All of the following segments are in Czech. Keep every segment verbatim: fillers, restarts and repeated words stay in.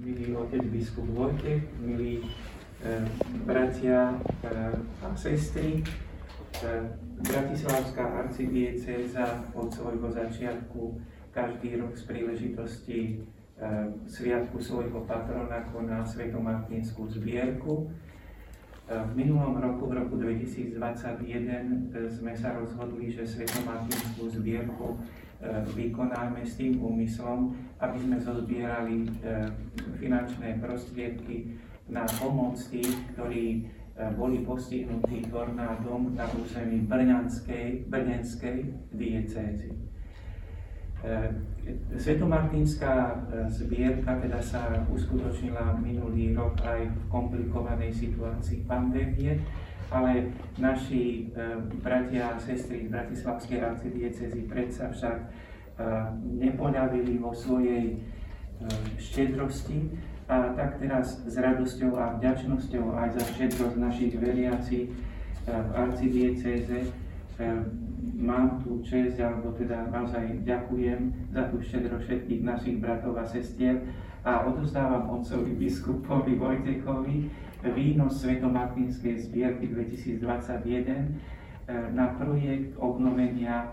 milý otec biskup Vojtech, milí e, bratia e, a sestry. E, Bratislavská arcidiecéza od svojho začiatku každý rok z príležitosti e, sviatku svojho patrona koná svetomartinskú zbierku. E, v minulom roku, v roku dvetisícdvadsaťjeden, e, sme sa rozhodli, že svetomartinskú zbierku vykonáme s tým úmyslom, aby sme zozbierali finančné prostriedky na pomoc tých, ktorí boli postihnutí tornádom na území Brňanskej, Brňanskej diecézy. Svetomartinská zbierka teda sa uskutočnila minulý rok aj v komplikovanej situácii pandémie, ale naši e, bratia a sestry z Bratislavskej arcidiecézy predsa však e, nepoľavili vo svojej e, štedrosti a tak teraz s radosťou a vďačnosťou aj za štedrosť našich veriacich e, v arcidiecéze e, mám tú česť, alebo teda naozaj ďakujem za tú štedrosť všetkých našich bratov a sestier a odozdávam otcovi biskupovi Vojtechovi výnos svetomartinskej zbierky dvetisícdvadsaťjeden na projekt obnovenia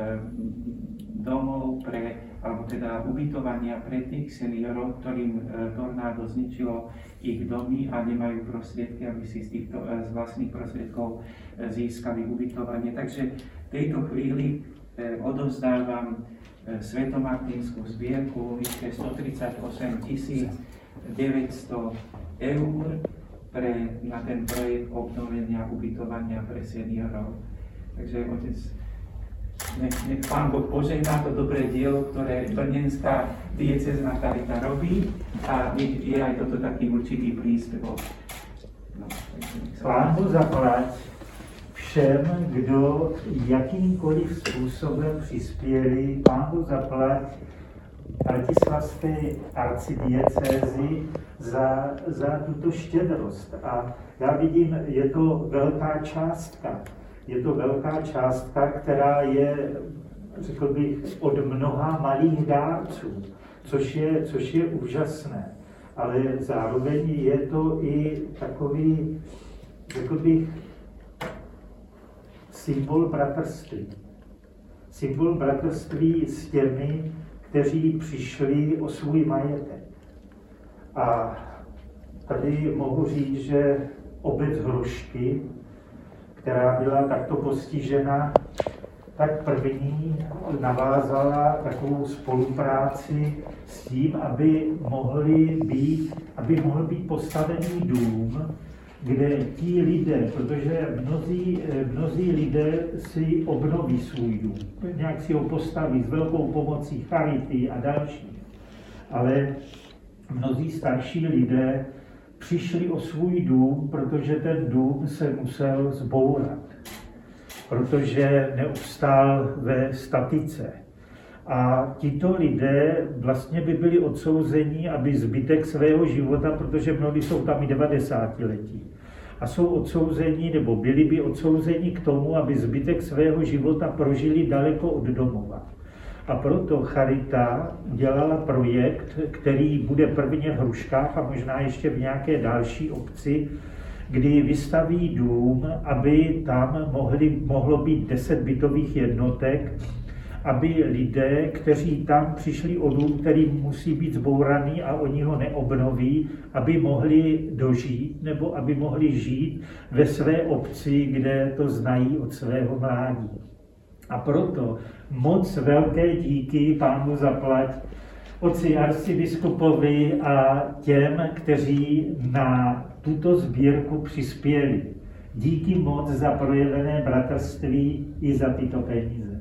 domov pre, alebo teda ubytovania pre tých seniorov, ktorým tornádo zničilo ich domy a nemajú prostriedky, aby si z týchto z vlastných prostriedkov získali ubytovanie. Takže v tejto chvíli odovzdávam svetomartinskú zbierku vo výške stotridsaťosem tisíc deväťsto eur pre, na ten projekt obnovenia ubytovania pre seniorov. Takže otec, nech, nech Pán Boh požehná to dobré dielo, ktoré Brňanská diecézna charita robí a nech je aj toto taký určitý príspevok. No, Pán Boh zaplať všem, kdo jakýmkoliv způsobem přispěli. Pán Boh zaplať Bratislavské arcidiecézi za, za tuto štědrost. A já vidím, je to velká částka. Je to velká částka, která je, řekl bych, od mnoha malých dárců, což je, což je úžasné. Ale zároveň je to i takový, řekl bych, symbol bratrství. Symbol bratrství s těmi, kteří přišli o svůj majetek. A tady mohu říct, že obec Hrušky, která byla takto postižena, tak první navázala takovou spolupráci s tím, aby, mohli být, aby mohl být postavený dům, kde ti lidé, protože mnozí, mnozí lidé si obnoví svůj dům, nějak si ho postaví s velkou pomocí charity a další. Ale mnozí starší lidé přišli o svůj dům, protože ten dům se musel zbourat, protože neobstál ve statice. A tito lidé vlastně by byli odsouzeni, aby zbytek svého života, protože mnohdy jsou tam i devadesátiletí, a jsou odsouzeni, nebo byli by odsouzeni k tomu, aby zbytek svého života prožili daleko od domova. A proto Charita dělala projekt, který bude prvně v Hruškách a možná ještě v nějaké další obci, kdy vystaví dům, aby tam mohli, mohlo být deset bytových jednotek, aby lidé, kteří tam přišli o dům, který musí být zbouraný a oni ho neobnoví, aby mohli dožít nebo aby mohli žít ve své obci, kde to znají od svého mládí. A proto moc velké díky Pánu zaplať otci arcibiskupovi a těm, kteří na tuto sbírku přispěli. Díky moc za projevené bratrství i za tyto peníze.